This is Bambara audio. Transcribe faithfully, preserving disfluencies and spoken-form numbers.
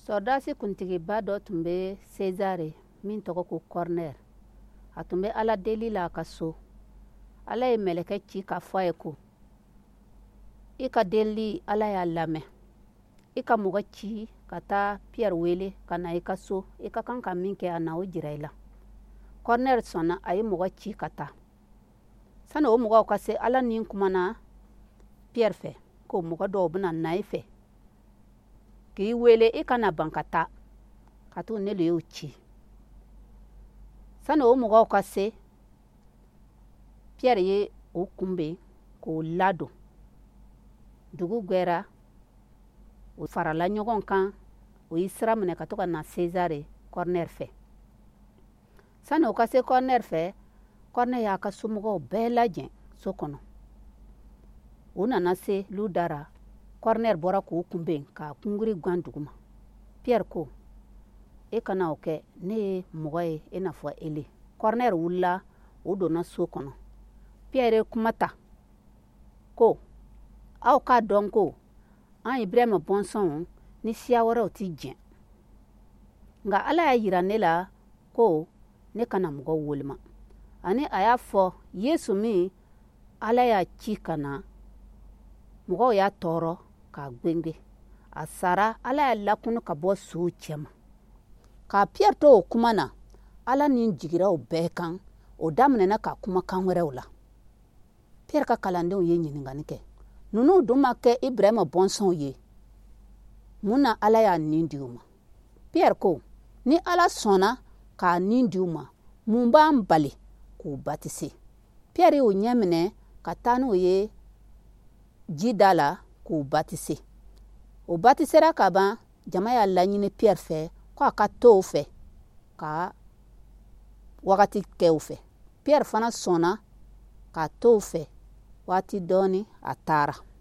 Sɔrɔdasi kuntigiba dɔ tun bɛ Sezare min tɔgɔ ko Kɔrnɛri. A tun bɛ Ala deli la a ka so. Ala ye mɛlɛkɛ ci ka fɔ a ye ko i ka deli Ala y'a lamɛn. I ka mɔgɔ ci ka taa Piyɛri wele ka na i ka so. I ka kan ka min kɛ a na o jira i la. Kɔrnɛri sɔnna, a ye mɔgɔ ci ka taa. Sani o mɔgɔw ka se, Ala ni kumana Piyɛri fɛ ko mɔgɔ dɔw bɛna na i fɛ k'i wele i kana ban ka taa ka t'u ne le y'o ci. Sani o mɔgɔw ka se, Piyɛri ye o kunbɛn k'o ladon. Dugu gwɛra, o farala ɲɔgɔn kan, o y'i sira minɛ ka to ka na Sezare Kɔrnɛri fɛ. Sani o ka se Kɔrnɛri fɛ, Kɔrnɛri y'a ka somɔgɔw bɛɛ lajɛ so kɔnɔ. U nana se Ludara. Kɔrnɛri bɔra k'o kunbɛn k'a kungiri gan duguma. Piyɛri ko, e kana o kɛ, ne ye mɔgɔ ye i n'a fɔ Ele. Kɔrnɛri wulila, o donna so kɔnɔ. Piyɛri ye kuma ta ko, aw k'a dɔn ko an Ibirahima bɔnsɔnw ni siya wɛrɛw tɛ jɛn. Nka Ala y'a yira ne la ko ne kana mɔgɔw woloma. Ani a y'a fɔ Yesu min Ala y'a ci ka na, mɔgɔw y'a tɔɔrɔ k'a gwenge. A sara, Ala y'a lakunu ka bɔ sow cɛma. K'a Piyɛri to o kuma na, Ala ni jigira o bɛɛ kan. O daminɛna ka kumakan wɛrɛw la. Piyɛri ka kalandenw ye ɲininkali kɛ. Ninnu dun ma kɛ Ibirahima bɔnsɔnw ye. Mun na Ala y'a nin di u ma? Piyɛri ko, ni Ala sɔnna k'a nin di u ma, mun b'an bali k'u batise? Piyɛri y'o ɲɛ minɛ ka taa n'o ye ji da la k'u batise. O batisera ka ban, jama y'a laɲini Piyɛri fɛ ko a ka to o fɛ ka wagati kɛ o fɛ. Piyɛri fana sɔnna k'a to o fɛ waati dɔɔni, a taara.